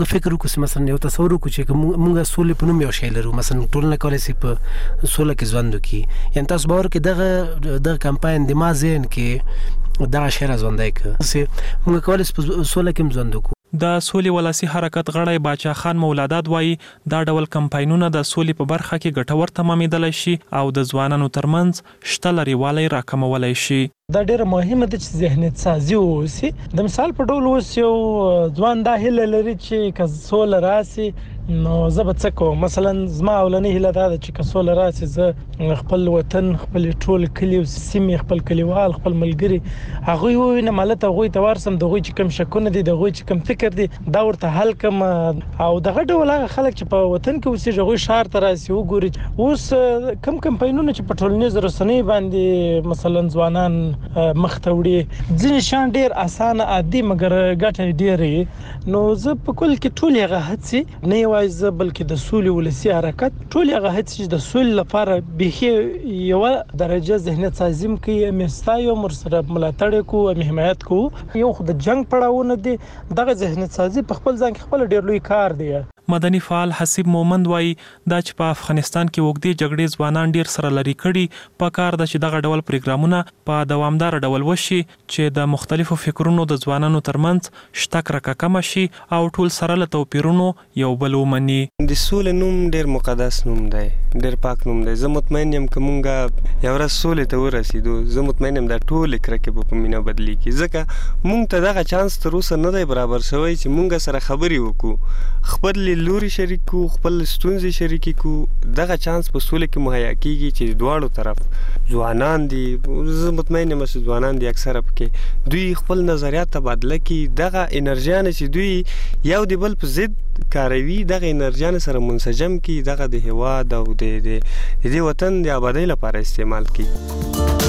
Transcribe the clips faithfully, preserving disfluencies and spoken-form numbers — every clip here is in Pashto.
فکر وکړو مثلا یو تصور وکړو چې موږ سولې په نوم یو شی لرو، مثلا ټولنه کولی شي په سوله کې ژوند وکړي. یعنې تاسو باور کې دغه دغه کمپاین د ما ذهن کې دغه شی راژوندی کړه چې موږ کولی شو په سوله کې ژوند وکړو. د سولې ولسی حرکت غړی باچا خان مولادات وایي دا ډول کمپاینونه د سولې په برخه کې ګټور تمامېدلی شي او د ځوانانو ترمنځ شته لرېوالی راکمولی شي. دا ډیره مهمه ده چې ذهنیت سازي وشي. د مثال په ډول اوس یو ځوان دا هیله لري چې که سوله راسي نو زه به څه کوم. مثلا زما اولنۍ هیله دا ده چې که سوله راسي زه خپل وطن، خپل ټول کلي او سیمې، خپل کلیوال، خپل ملګري هغوی ووینم، هلته هغوی ته ورسم، د هغوی چې کوم شکونه دي، د هغوی چې کوم فکر دي دا ورته حل کړم. او دغه ډول هغه خلک چې په وطن کې اوسېږي هغوی ښار ته راسي وګوري. اوس کوم کمپاینونه چې په ټولنیزو رسنیو باندې مثلا ځوانان مخ ته وړي، ځینې شیان ډېر اسانه عادي مګر ګټه ډېرې. نو زه په کل کې ټول هغه هڅې نه یوازې زه بلکې د سولې ولسي حرکت ټول هغه هڅې چې د سولې لپاره بیخي یوه درجه ذهنیت سازي م کوي، مې ستایو، ورسره ملاتړ یې کوو، مې حمایت کوو. یو خو د جنګ پړاوونه دي، دغه ذهنیت سازي په خپل ځان کې خپل ډېر لوی کار دی. مدني فعال حسیب مومند وایي دا چې په افغانستان کې اوږدې جګړې ځوانان ډیر سره لري کړي، په کار ده چې دغه ډول پروګرامونه په دوامدار ډول وشي چې د مختلفو فکرونو د ځوانانو ترمنځ شته کرکه کمه شي او ټول سره له توپیرونو یو بل ومني. د سولې نوم ډیر مقدس نوم دی، ډیر پاک نوم دی. زه مطمئن یم که مونږ یو ورځ سولې ته ورسېدو، زه مطمئن یم دا ټولې کرکې به په مینه بدلېږي، ځکه مونږ ته دغه چانس تر اوسه نه دی برابر شوی چې مونږ سره خبرې وکړو، خپل لوري شریک کو، خپل ستونزې شریکې کو. دغه چانس په سوله کې مهیا کیږي چې دواړو طرف ځوانان دي، زه مطمئن یم چې ځوانان دي اکثره پکې، دوی خپل نظریات تبادله کړي. دغه انرژیانې چې دوی یو د بل په ضد کاروي، دغه انرژیانې سره منسجم کړي، دغه د هېواد او د دې وطن د آبادۍ لپاره استعمال کړي.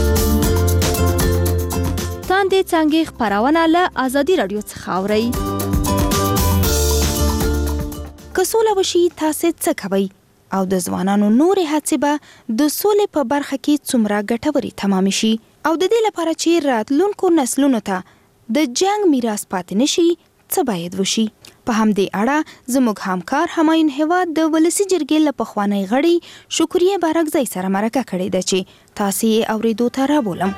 تاندې څانګې خپرونه له ازادي راډیو څخه اورئ. که سوله وشي تاسې څه کوئ او د ځوانانو نورې هڅې به د سولې په برخه کې څومره ګټورې تمامې شي او د دې لپاره چې راتلونکو نسلونو ته د جنګ میراث پاتې نشي څه باید وشي. په همدې اړه زموږ همکار همایون هیواد د ولسي جرګې له پخوانۍ غړي شکریه بارکزی سره مرکه کړې ده چې تاسې یې اورېدو ته رابولم.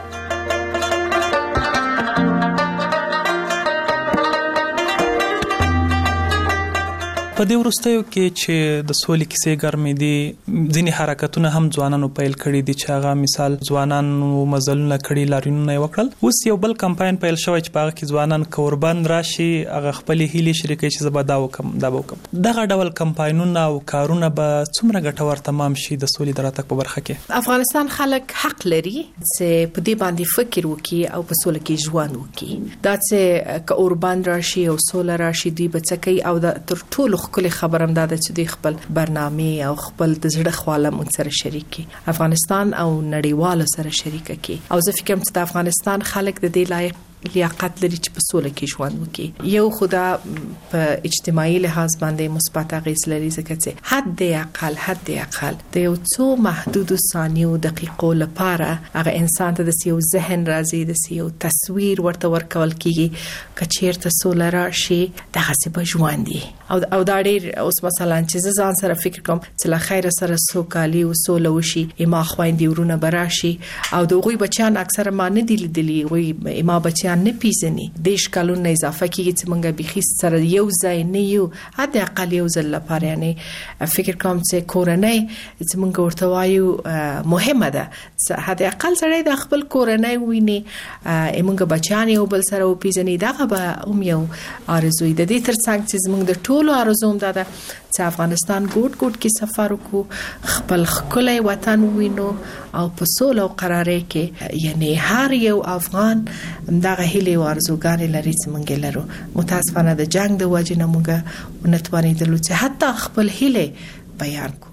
په دې وروستیو کې چې د سولې کیسې ګرمې دي، ځینې حرکتونه هم ځوانانو پیل کړي دي چې هغه مثال ځوانانو مزلونه کړي، لاریونونه یې وکړل. اوس یو بل کمپاین پیل شوی چې په هغه کې ځوانان که ورباند راشي هغه خپلې هیلې شریکوي چې زه به دا وکړم دا به وکړم. دغه ډول کمپاینونه او کارونه به څومره ګټور تمام شي د سولې د راتګ په برخه کې؟ افغانستان خلک حق لري چې په دې باندې فکر وکړي او په سوله کې ژوند وکړي. دا چې که اورباند راشي او سوله راشي دوی به څه کوي او د تر ټولو کلی خبرم دا ده چې دوی خپل برنامه او خپل د زړه خواله موږ سره شریک کړي، افغانستان او نړیوالو سره شریک کړي. او زه فکر کوم چې د افغانستان خلک د دې لایق لیاقت لري چې په سوله کې ژوند وکړي. یو خدا په اجتماعي لحاظ باندې مثبت اغېز لري، ځکه چې حد اقل حد اقل د یو څو محدودو ثانیو دقیقو لپاره هغه انسان ته د یو ذهن راځي، د یو تصویر ورته ورکول کیږي چې چیرته سوله راشي دغه څه به ژوند دي. او او دا ډېر اوس مثلا چې زه ځان سره فکر کوم چې لا خیر سره سوکالي او سوله وشي، اما خويندې ورونه براشي او د غوي بچان اکثره ما نه دي لیدلي، غوي اما بچان نه پیژني، د ښکالونو اضافه کیږي چې مونږه بيخي سره یو ځای نه یو، حد اقل یو ځل لپاره. یعنی فکر کوم چې کورنۍ چې مونږ ورته وایو مهمه ده، حد اقل سره د خپل کورنۍ ویني، مونږ بچان یو بل سره وپیژني. دغه به هم یو آرزو د دې ترڅنګ چې مونږ د ټولو آرزوم ده چې افغانستان ګوټ ګوټ کې سفر وکړو، خپل ښکلی وطن ووینو او په سوله او قرارۍ کې. یعنی هر یو افغان دغه هیلې او ارزوګانې لري چې موږ لرو. متاسفانه د جنگ د وجې نه موږ ونتوانېدلو چې حتی خپل هیلې بیان کو.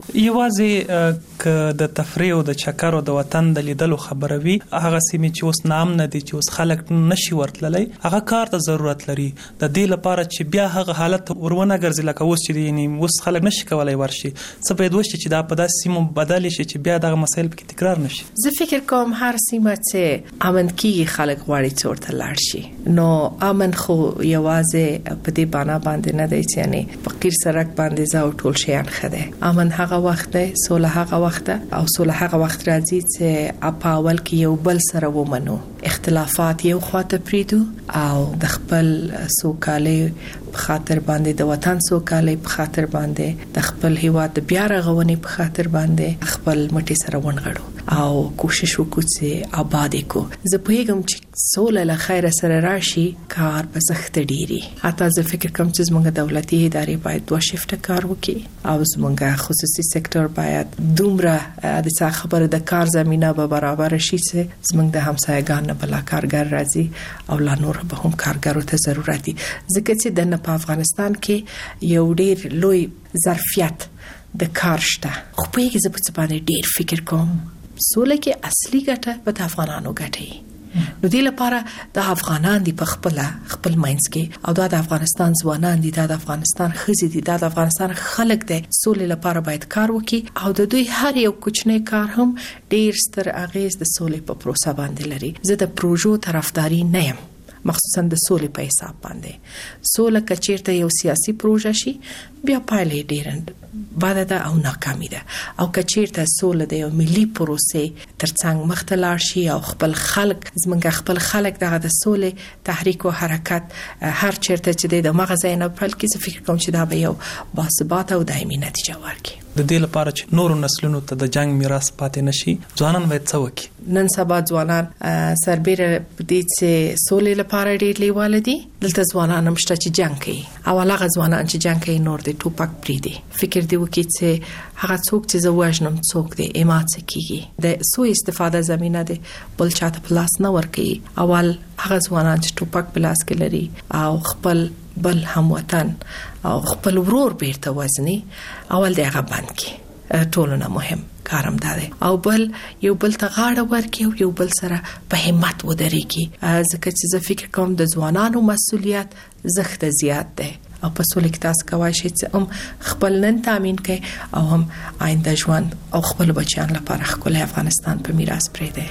یوازې ک د تفریح او د چکر او د وطن د لیدلو خبره وي، هغه سیمې چې اوس نام نه دي، چې اوس خلک نشي ورتللی، هغه کار ته ضرورت لري د دې لپاره چې بیا هغه حالت ورونه ګرځي لکه اوس چې یعنی اوس خلک نشي کولای ورشي. څه باید وشي چې دا په داسې سیمو بدل شي چې بیا دغه مسایل پکې تکرار نشي. زه فکر کوم هر سیمه چې امن کیږي خلک غواړي چې ورته لاړ شي. نو امن خو یوازې په دې باندې باندې نه دی چې یعنی فقیر سرک باندې ځاو ټول شیان خده. امن هغه وخت دی، سوله هغه وخت او سوله هغه وخت راځي چې په اول کې یو بل سره ومنو، اختلافات یو خواته پریدو او د خپل سوکالۍ په خاطر باندې، د وطن سوکالۍ په خاطر باندې، د خپل هیواد د بیا رغونې په خاطر باندې خپل مټي سره ونغړو او کوشش وکړو چې آباد کو. زه پوهیږم چې سوله له خیر سره راشي، کار به سخت ډیری. حتی زه فکر کوم چې زموږ دولتي ادارې باید دوه شفټه کار وکړي او زموږ خصوصي سکتور باید دومره د څه خبره د کار زمينه به برابر شي چې زموږ د همسایګانو بل کارګر راځي او لا نور به هم کارګرو ته ضرورت دي. ځکه چې د په افغانستان کې یو ډیر لوی ظرفیت د کار شته. خو په یوه ځای په باندې ډیر فکر کوم سوله کې اصلي ګټه په افغانانو ګټي. نو دې لپاره د افغانان دی په خپل خپل ماینس کې او د افغانستان ځوانان دي، د افغانستان ښځې دي، د افغانستان خلک دي، سولې لپاره باید کار وکړي او د دوی هر یو کوچنی کار هم ډیر ستر اغیز د سولې په پروسه باندې لري. زه د پروژو طرفداري نه یم، مخصوصا د سولې په حساب باندې. سوله کچیرته یو سیاسي پروژه شي بیا پایلې ډیر بعد ده او ناکامي ده، او کچیرته سوله د یو ملي پروسې ترڅنګ مخته لاړ شي او خپل خلک زمونږ خپل خلک دغه د سولې تحریک او حرکت هر چیرته چې د مغزه نه پل کې زه فکر کوم چې دا به یو باثبات او دایمي نتیجه ورکړي. د دې لپاره چې نورو نسلونو ته د جنگ میراث پاتې نشي، ځوانان باید څه وکړي؟ نن سبا ځوانان سربېره دې چې سولې لپاره ډېر لیواله دي. دلته ځوانان هم شته چې جنگ کوي او هغه ځوانان چې جنگ کوي نور د ټوپک پریدي. فکر دی وکړي چې هغه څوک چې زه وژنم څوک دی اما څه کیږي. د سوء استفاده زمينه ده بل چاته پلاس نه ورکي. اول هغه ځوانان چې ټوپک پلاس کې لري او خپل بل هموطن او خپل ورور بیرته وزني، اول دی هغه بند کی. ټولونه مهم کارم ده او بل یو بل ته غاړه ورکي او یو بل سره په همت ودرېږي. ځکه چې زه فکر کوم د ځوانانو مسؤلیت زخت زیات ده او په سولې کې تاسو کوای شئ چې هم خپل نن تامین کړئ او هم آینده ژوند او خپل بچیان لپاره ښکلی افغانستان په میراث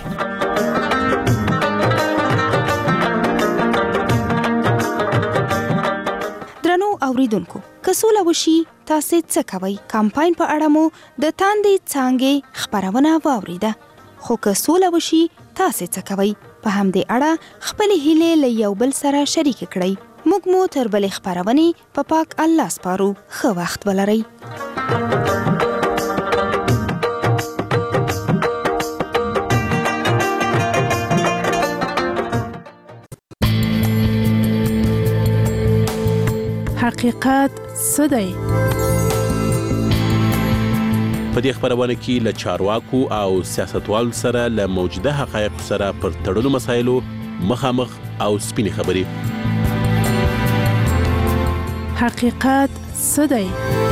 پرېږدئ. درنو اوریدونکو، که سوله وشي تاسو څه کوئ؟ کمپاین په اړه مو د تاندې څانګې خبرونه واوریده، خو که سوله وشي تاسو څه کوئ؟ په همدې اړه خپل هیلې له یو بل سره شریک کړئ. موږ مو تر بلې خبرونې په پاک الله سپارو. ښه وخت ولرئ. حقیقت څه دی؟ په دې خبرونه کې له چارواکو او سیاستوالو سره له موجوده حقایقو سره پر تړلو مسایلو مخامخ او سپینې خبرې. حقیقت څه دی؟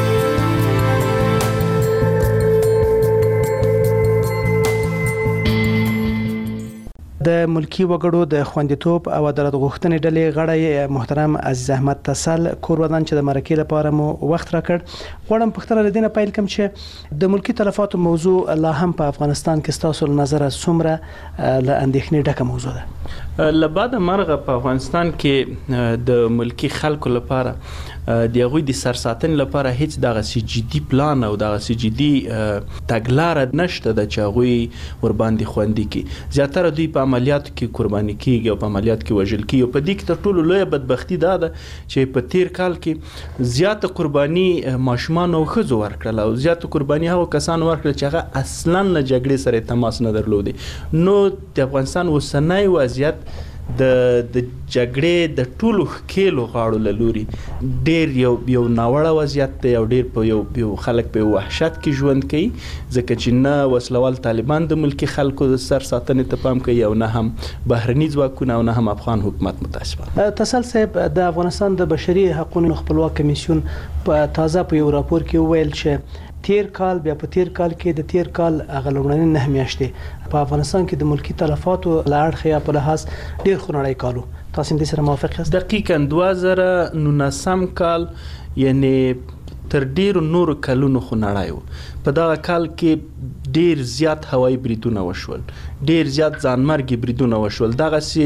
د ملکی وګړو د خوندیتوب او عدالت غوښتنې ډلې غړی محترم عزیز احمد تسل کور ودان چې د مرکې لپاره مو وخت راکړ. غواړم پوښتنه لدینه پیل کوم چې د ملکی تلفاتو موضوع لا هم په افغانستان کې ستاسو نظر څومره له اندېښنې ډکه موضوع ده؟ لبعد مرغه په افغانستان کې د ملکی خلکو لپاره د هغوی د سرساتنې لپاره هیڅ دغه سي جدي پلان او دغه سي جدي تګلاره نشته د چې هغوی ور باندې خوندي کی. زیاتره دوی په عملیاتو کې قرباني کیږي او په عملیاتو کې وژل کیږي. په دې کې تر ټولو لویه بدبختی دا ده چې په تیر کال کې زیاته قرباني ماشومان او ښځو ورکړل او زیاته قرباني هغه کسان ورکړل چې هغه اصلا له جګړې سره تماس نه درلودي. نو د افغانستان اوسنۍ وضعیت د د جګړې د ټولو ښکېلو غاړو له لوري ډېر یو یو ناوړه وضعیت دی او ډېر په یو یو خلک په وحشت کې ژوند کوي، ځکه چې نه وسلوال طالبان د ملکي خلکو د سر ساتنې ته پام کوي او نه هم بهرني ځواکونه او نه هم افغان حکومت متاسفانه. تسل صاحب، د افغانستان د بشري حقوقو خپلواک کمیسیون په تازه په یو راپور کې وویل چې تیر کال بیا په تیر کال کې د تیر کال هغه لومړنۍ نه میاشتې په افغانستان کې د ملکی تلفاتو لاړ خیا په لحاظ ډیر خونړی کالو. تاسو هم دې سره موافق یاست؟ دقیقاً دوه زره نولسم کال یعنی تر ډیرو نورو کلونو خونړی و. په دغه کال کې ډیر زیات هوایي بریدونه وشول، ډیر زیات ځانمرګي بریدونه وشول، دغه سي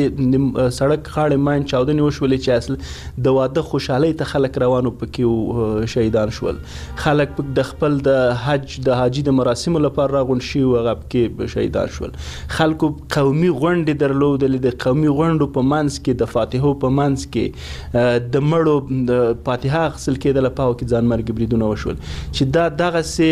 سړک غاړې ماین چاودنې وشولې چې اصل د واده خوشحالۍ ته خلک روانو پکې شهیدان شول. خلک د خپل د حج د حاجي د مراسمو لپاره راغونډ شي او هغه پکې شهیدان شول. خلکو قومي غونډې درلودلې، د قومي غونډو په منځ کې د فاتحو په منځ کې د مړو د فاتحه اخیستل کېدله، په هغو کې ځانمرګي بریدونه وشول چې دا دغه سي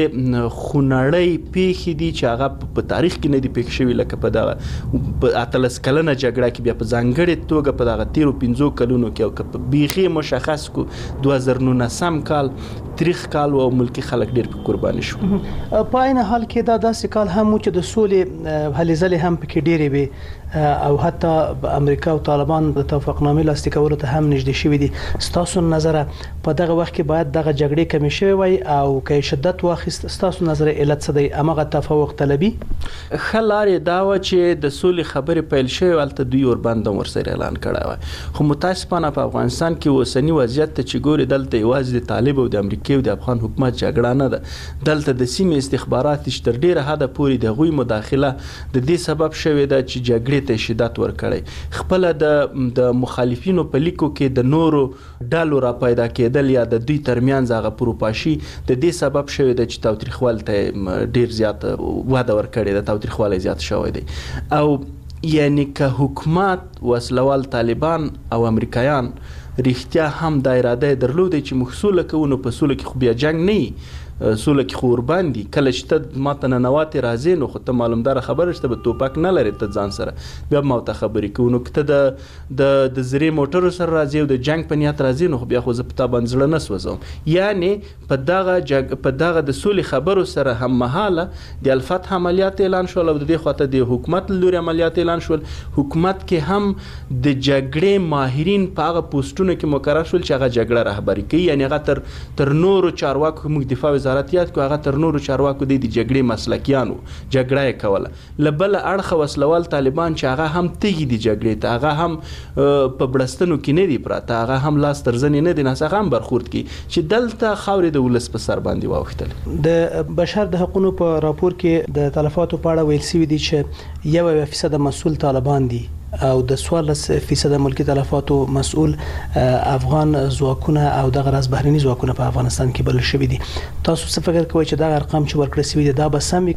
خونړی پیښې دي چې هغه په تاریخ کې نه دي پیښ شوي، لکه په دغه په اتلس کلنه جګړه کې، بیا په ځانګړې توګه په دغه تیرو پنځو کلونو کې، او که بیخي مشخص کو دوه زره نولسم کال تاریخ کال او ملکی خلک ډېر په قرباني شو. په عین حال کې دا داسې کال هم و چې د سولې هلې ځلې هم پکې ډېرې وي او حتی امریکا او طالبان د توافقنامې لاسلیک کولو ته هم نږدې شوي دي. ستاسو نظر په دغه وخت کې باید دغه جګړې کمې شوې وای او که شدت واخیست، ستاسو نظر علت څه دی؟ هماغه تفاوق طلبي ښه لارې دا وه چې د سولې خبرې پیل شوې، هلته دوی ورباندې هم ورسره اعلان کړی وای. خو متاسفانه په افغانستان کې اوسني وضعیت ته چې ګوري، دلته یوازې د طالب او د امریکې او د افغان حکومت جګړه نه ده، دلته د سیمې استخبارات چې تر ډېره حده پورې د هغوی مداخله د دې سبب شوې ده چې جګړې ته شدت ورکړی. خپله د د مخالفینو په لیکو کې د نورو ډلو را پیدا کېدل یا د دوی ترمنځ هغه پروپاشي د دې سبب شوې ده چې تاوتریخوالي ته ډیر زیات وده ورکړې ده، تاوتریخوالی زیات شوی دی. او یعنی که حکومت وسلوال طالبان او امریکایان رښتیا هم دا اراده درلوده چې موږ سوله کوو، نو په سوله کې خو بیا جنګ نه وي، سوله کې خو ورباندې کله چې ته ما ته ننواتې راځې، نو خو ته معلومداره خبره چې ته به توپک نه لرې ته ځان سره، بیا به ما ورته خبرې کوو. نو که ته د د د زرې موټرو سره راځې او د جنګ په نیت راځې، نو خو بیا خو زه په تا باندې زړه نه سوځوم. یعنې په دغه جګ په دغه د سولې خبرو سره هم مهاله د الفتح عملیات اعلان شول او د دې خواته د حکومت له لورې عملیات اعلان شول. حکومت کې هم د جګړې ماهرین په هغه پوسټونو کې مقرر شول چې هغه جګړه رهبري کوي، یعنې هغه تر تر نورو چارواکو موږ دفاع وزارت یاد کو، هغه تر نورو چارواکو دی د جګړې مسلکیانو جګړه یې کوله. له بله اړخه وسلوال طالبان چې هغه هم تږي دي جګړې ته، هغه هم په بړستنو کې نه دي پراته، هغه هم لاس تر زنې نه دي ناست، هغه هم برخورد کوي چې دلته خاورې د ولس په سر باندې واوښتل. د بشر د حقوقو په راپور کې د تلفاتو په اړه ویل شوي دي چې یو فیصد مسؤل طالبان دي او د څوارلس فیصد ملکی تلفاتو مسؤل افغان ځواکونه او د غرض بهرني ځواکونه په افغانستان کې بلل شوي دي. تاسو څه فکر کوئ چې دا ارقام چې ورکړل شوي دي دا به سم وي؟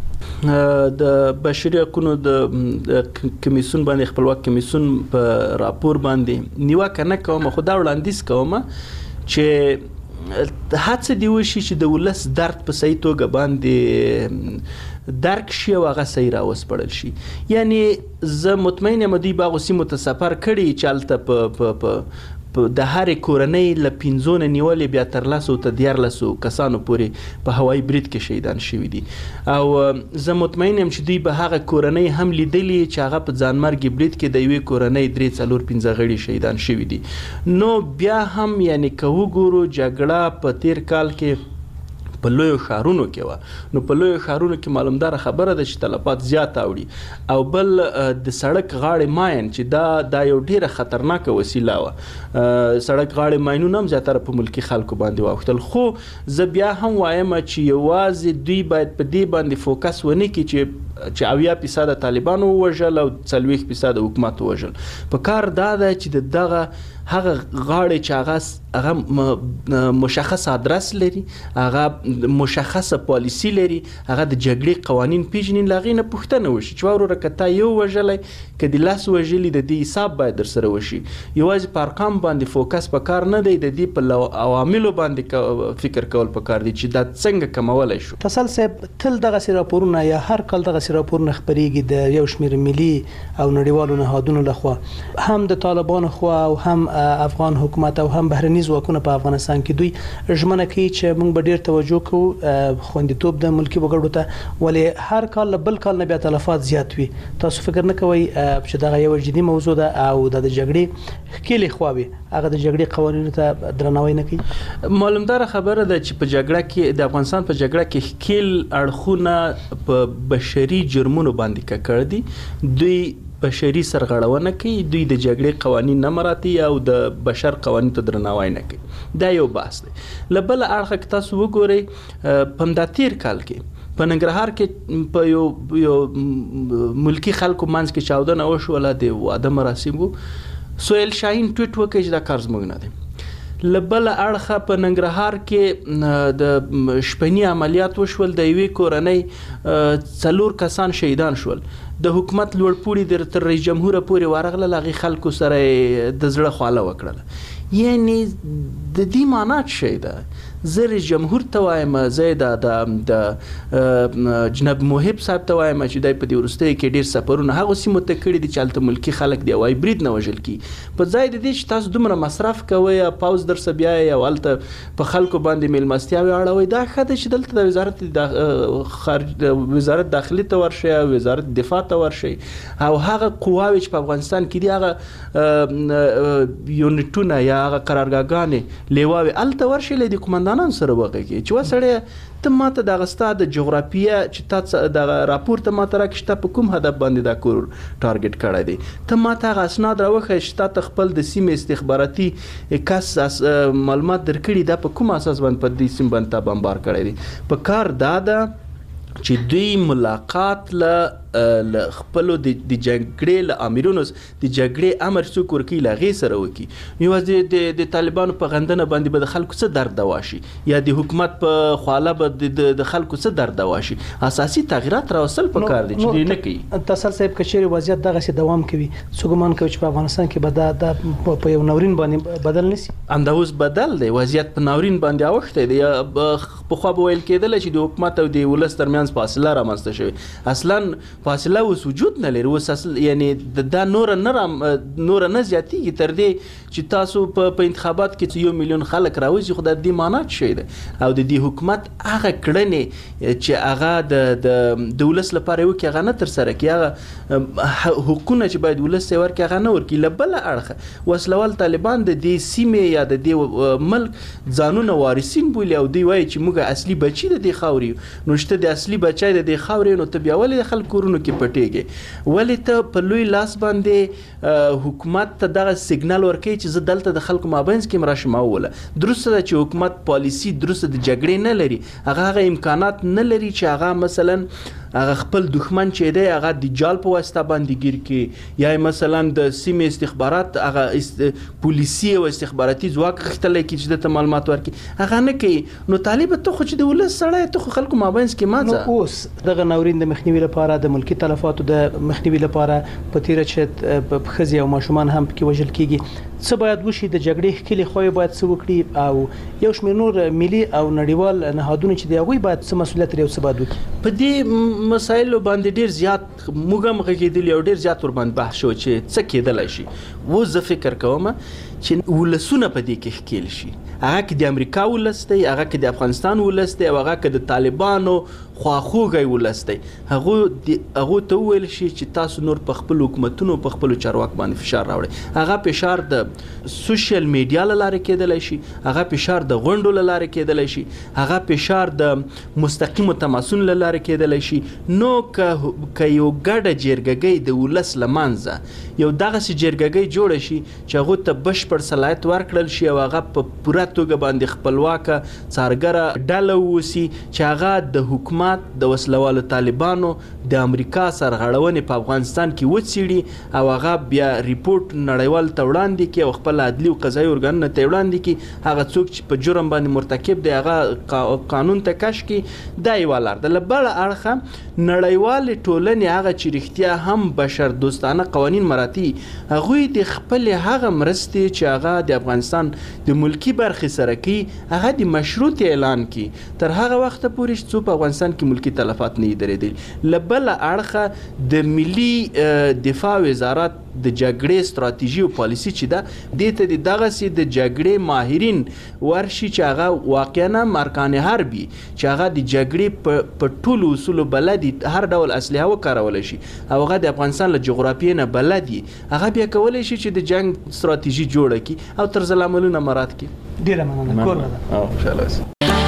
د بشري حقوقو د کمیسیون باندې خپلواک کمیسیون په راپور باندې نیوکه نه کوم، خو دا وړاندیز کوم چې هڅه دی وشي چې د ولس درد په صحیح توګه باندې درک شي او هغه صحیح راوسپړل شي. یعنی زه مطمئن یم دوی به هغو سیمو ته سفر کړي چې هلته په په د هرې کورنۍ له پنځو نه نیولې بیا تر لسو ته دیارلسو کسانو پورې په هوایي برید کې شهیدان شوي دي. او زه مطمئن یم چې دوی به هغه کورنۍ هم لیدلې چې هغه په ځانمرګي برید کې د یوې کورنۍ درې څلور پنځه غړي شهیدان شوي دي. نو بیا هم یعنی که وګورو جګړه په تیر کال کې په لویو ښارونو کې وه، نو په لویو ښارونو کې معلومداره خبره ده چې تلفات زیات اوړي. او بل د سړک غاړې ماین چې دا دا یو ډیره خطرناکه وسیله وه، سړک غاړې ماینونه هم زیاتره په ملکي خلکو باندې واوښتل. خو زه بیا هم وایم چې یوازې دوی باید په دې باندې فوکس ونه کړي چې چې اویا فیصد طالبانو ووژل او څلوېښت فیصد حکومت ووژل. په کار دا ده چې د دغه هغه غاړې چې هغه هغه مشخص ادرس لري، هغه مشخصه پالیسی لري، هغه د جګړې قوانین پیژني، له هغې نه پوښتنه وشي چې وروره که تا یو وژلی که د لس وژلي د دې حساب باید در سره وشي. یوازې په ارقام باندې فوکس په کار نه دی، د دې په عواملو باندې فکر کول په کار دی چې دا څنګه کمولی شو. فصل صاحب تل دغسې راپورونه یا هر کال دغسې راپورونه خپرېږي د یو شمېر ملي او نړیوالو نهادونو لخوا، هم د طالبانو خوا او هم افغان حکومت او هم بهرني ځواکونه په افغانستان کې دوی ژمنه کوي چې موږ به ډېر توجه کوو خوندیتوب د ملکي وګړو ته، ولې هر کال له بل کال نه بیا تلفات زیات وي. تاسو فکر نه کوئ چې دغه یو جدي موضوع ده او د جګړې خېلې خواوي هغه د جګړې قوانینو ته درناوی نه کوي. معلومدار خبره ده چې په جګړه کې د افغانستان په جګړه کې خېل اړخونه په بشري جرمونو باندې ککړ دي. دوی بشري سرغړونه کوي، دوی د جګړې قوانین نه مراعتي او د بشر قوانینو ته درناوی نه کوي. دا یو بحث دی. له بل اړخه که تاسو وګورئ په همدا تیر کال کې په ننګرهار کې په یو یو ملکی خلکو منځ کې چاودنه وشوله د واده مراسم وو. سهیل شاهین ټویټ وکړ چې دا کار زموږ نه دی. له بل اړخه په ننګرهار کې د شپني عملیات وشول، د یوې کورنۍ څلور کسان شهیدان شول. د حکومت لوړپوړي تر رئیس جمهور پورې ورغله، هغې خلکو سره د زړه خواله وکړله. یعنی د دې معنا څه شی ده؟ زه رئیس جمهور ته وایم، زه د جناب محب صاحب ته وایم چې دی په دې وروستیو کې ډېر سفرونه هغو سیمو ته کړي دي چې هلته ملکي خلک دی او برید نه وژل کیږي. په ځای د دې چې تاسو دومره مصرف کوئ او پوځ درسه بیایئ او هلته په خلکو باندې میلمستیاوې اړوئ، دا ښه ده چې دلته د وزارت خارج وزارت داخلي ته ورشئ او وزارت دفاع ته ورشئ او هغه قواوې چې په افغانستان کې دي هغه یونټونه یا هغه قرارګاهګانې لیواوې هلته ورشئ، له دې قمندانانو سره وغږېږئ چې وسړیه ته ماته دغه ستا د جغرافیه چې تا دغه راپور ته ماته راکړې چې تا په کوم هدف باندې دا کور ټارګټ کړی دی، ته ماته هغه اسناد راوښیه چې تا ته خپل د سیمې استخباراتي کس معلومات درکړي، دا په کوم اساس باندې په دې سیمې باندې تا بمبار کړی دی. په کار دا ده چې دوی ملاقات له له خپلو د جګړې له امیرونو د جګړې امر څوک ورکوي له هغې سره وکړي. یوازې د طالبانو په غندنه باندې به د خلکو څه درد دوا شي یا د حکومت په خواله به د خلکو څه درد دوا شي. اساسي تغییرات راوستل پکار دي چې دوی نه کوي. تسل صاحب که چیرې وضعیت دغسې دوام کوي، څه ګمان کوي چې په افغانستان کې به دا په یو ناورین باندې بدل نه شي؟ همدا اوس بدل دی، وضعیت په ناورین باندې اوښتی دی. پخوا به ویل کېدله چې د حکومت او د ولس ترمنځ فاصله رامنځته شوې، اصلا فاصله اوس وجود نه لري. اوس اصل یعنی دا نور نه نور نه زیاتېږي تر دې چې تاسو په انتخابات کې یو میلیون خلک راوځي، خو د دې معنا څه شی ده؟ او د دې حکومت هغه کړنې چې هغه د ولس لپاره وکړي هغه نه ترسره کړي، هغه حقونه چې باید ولس یې ورکړي هغه نه ورکړي. له بله اړخه وسلوال طالبان د دې سیمې یا د دې ملک ځانونه وارثین بولي او دوی وایي چې موږ اصلي بچي د دې خاورې، نو چې د اصلي بچی د دې خاورې نو ته بیا ولې د خلکو کورونو کې پټېږي؟ ولې ته په لوی لاس باندې حکومت ته دغه سیګنال ورکوي چې زه دلته د خلکو مابینځ کې راشم اوله؟ درسته ده چې حکومت پالیسي درسته د جګړې نه لري، هغه هغه امکانات نه لري چې هغه مثلا هغه خپل دښمن چې دی هغه د جال په واسطه باندې ګیر کړي، یا مثلا د سیمې استخبارات هغه پولیسي او استخباراتي ځواک غښتلی کړي چې دته معلومات ورکړي، هغه نه کوي. نو طالب ته خو چې د ولس سړی ته خو خلکو مابینځ کې ما ځه. نو اوس دغه ناورین د مخنیوي لپاره د ملکي تلفاتو د مخنیوي لپاره په تیره چې ښځې او ماشومان هم پکې وژل کېږي، څه باید وشي؟ د جګړې ښکلې خواوې باید څه وکړي او یو شمېر نور ملي او نړیوال نهادونه چې دی هغوی باید څه مسؤلیت لري او څه باید وکړي؟ په دې مسایلو باندې ډیر زیات موږ هم غږېدلي او ډیر زیات ورباندې بحث شو چې څه کېدلی شي. اوس زه فکر کوم چې ولسونه په دې کې ښکېل شي، هغه که د امریکا ولس دی، هغه که د افغانستان ولس دی، او هغه که د طالبانو خواخوږی ولس دی، هغو ته وویل شي چې تاسو نور په خپلو حکومتونو په خپلو چارواکو باندې فشار راوړئ. هغه فشار د سوشل میډیا له لارې کېدلی شي، هغه فشار د غونډو له لارې کېدلی شي، هغه فشار د مستقیمو تماسونو له لارې کېدلی شي. نو که یو ګډه جرګګۍ د ولس له منځه یو دغسې جرګګۍ جوړه شي چې هغو ته بشپړ صلاحیت ورکړل شي او هغه په پوره توګه باندې خپلواکه څارګره ډله واوسي چې هغه د حکومت د وسلوالو طالبانو د امریکا سرغړونې په افغانستان کې وڅېړي او هغه بیا ریپورټ نړیوال ته وړاندې کړي او خپل عدلي او قضایي ارګانونو ته یې وړاندې کړي. هغه څوک چې په جرم باندې مرتکب دی هغه قانون ته کش کړي. دا یوه لار ده. له بله اړخه نړیوالې ټولنې هغه چې رښتیا هم بشر دوستانه قوانین مراعتي، هغوی د خپلې هغه مرستې چې هغه د افغانستان د ملکی برخې سره کوي هغه د مشروط اعلان کړي تر هغه وخته پورې چې څو په افغانستان کې ملکی تلفات نه وي درېدلي. له بله اړخه د ملي دفاع وزارت د جګړې ستراتیژي او پالیسی چې ده دې ته د دغسې د جګړې ماهرین ورشي چې هغه واقعا مارکان حربي چې هغه د جګړې په ټولو اصولو بلد هر ډول اسلحه وکارولی شي او هغه د افغانستان له جغرافیې نه بلد هغه بیا کولی شي چې د جنګ ستراتیژي جوړه کړي او طرز العملونه مراعات کړي. ډېره مننه. کور ده. او خوشحاله اوسئ.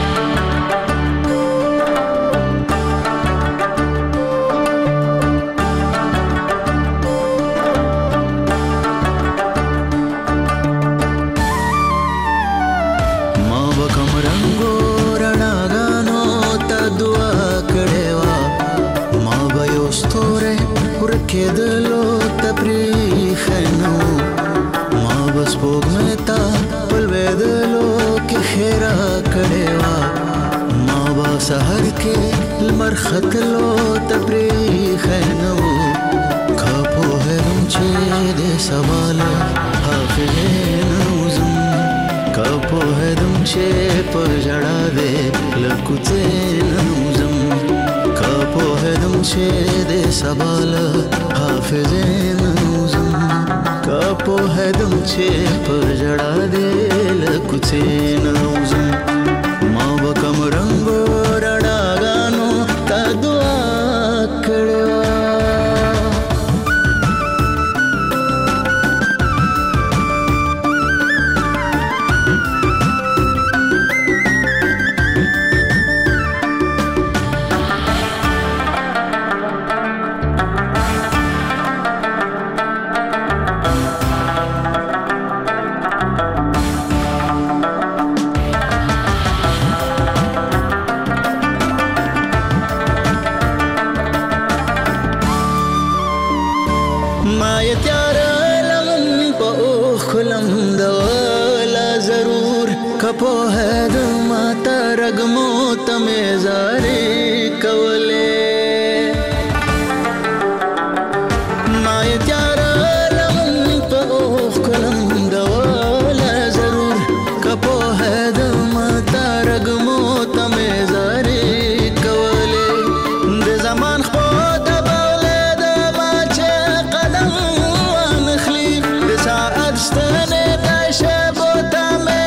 کېدلو تپریخنو ما بس پوګمتا پلوېدلو کې خیرا کړېوا ما با سحر کې لمر ختلو تپریخنو کاپو هرم چې دې سوال حافظ نوزم کاپو هرم چې په جړا دې لکوڅې نوزم کاپو هرم چې دې سوال حافظ نوزم کاپو هدم چې پر جړا دې لکوڅې نوزم ما وکم رنگ رڼاګانو تا دعا کړو کپو ہے دماتا رگمو تمہیں زاری کولے مائے تیارا لمن پا اوخ کلم دولا ضرور کپو ہے دماتا رگمو تمہیں زاری کولے دے زمان خود بولے دما چے قدم وانخلی دے ساعت ستنے داشے بوتا میں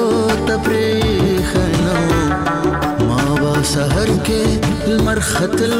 سحر کې لمر ختل